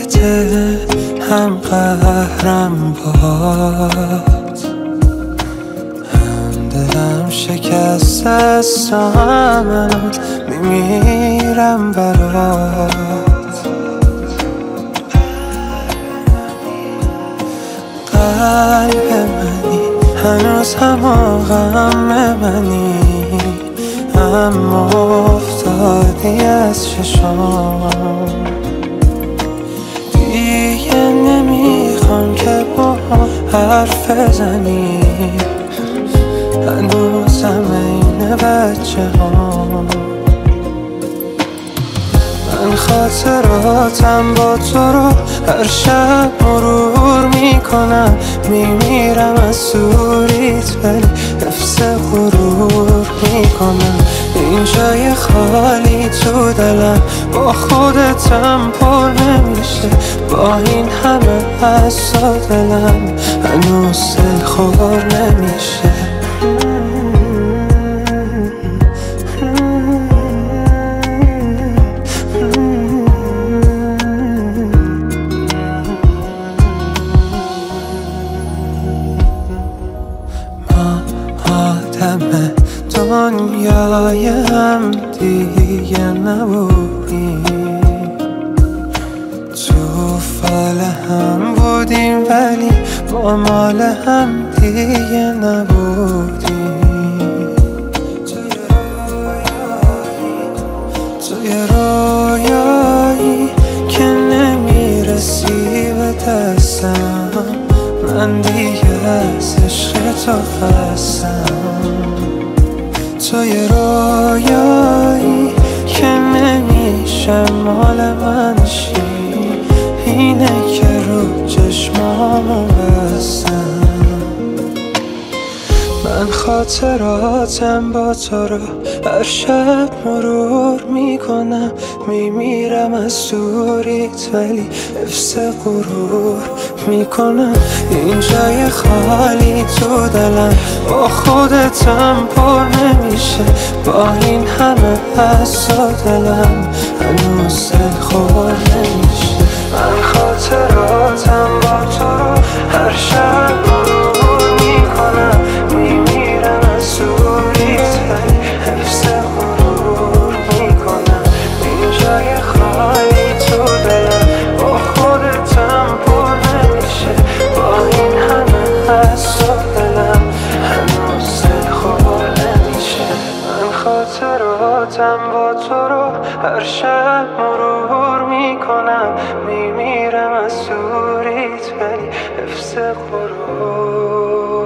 بده هم قهرم باد، هم دلم شکست است و هم الان میمیرم برات. قلب منی هنوز همه منی، اما افتادی از چشام. دیگه نمیخوام که با هم حرف بزنی، هنوزم این بچه ها. من خاطراتم با تو رو هر شب مرور میکنم، میمیرم از دوریت ولی حفظ غرور میکنم. این جای خالی تو دلم با خودتم پر نمیشه، با این همه حس و دلم هنوز دلخور نمیشه. دنیای هم دیگه نبودیم، تو فال هم بودیم ولی ما مال هم دیگه نبودیم. توی رویایی که نمیرسی به دستم، من دیگه از عشق تو خستم. توی رویایی که نمیشه مال من شی، اینه که رو چشمامو بستم. من خاطراتم با تو رو هر شب مرور میکنم، میمیرم از دوریت ولی حفظ غرور میکنم. این جای خالی تو دلم با خودتم پر نمیشه، با این همه حس و دلم هنوز دلخور نمیشه. من خاطراتم با تو رو هر شب مرور میکنم، میمیرم از دوریت ولی حفظ غرور میکنم. این جای خالی تو دلم با خودتم پر نمیشه، با این همه حس و دلم هنوز دلخور نمیشه. من خاطراتم با تو رو هر شب مرور میکنم، میمیرم از دوریت ولی حفظ غرور.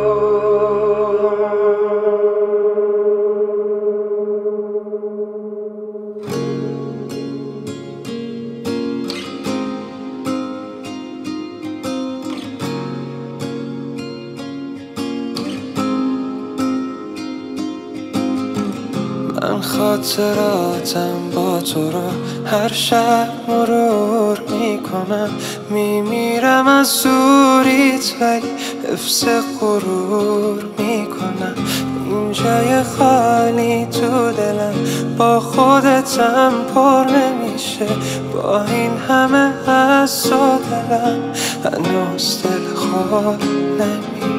من خاطراتم با تو رو هر شب مرور میکنم، میمیرم از دوریت ولی حفظ غرور میکنم. این جای خالی تو دلم با خودتم پر نمیشه، با این همه حس و دلم هنوز دلخور نمیشه.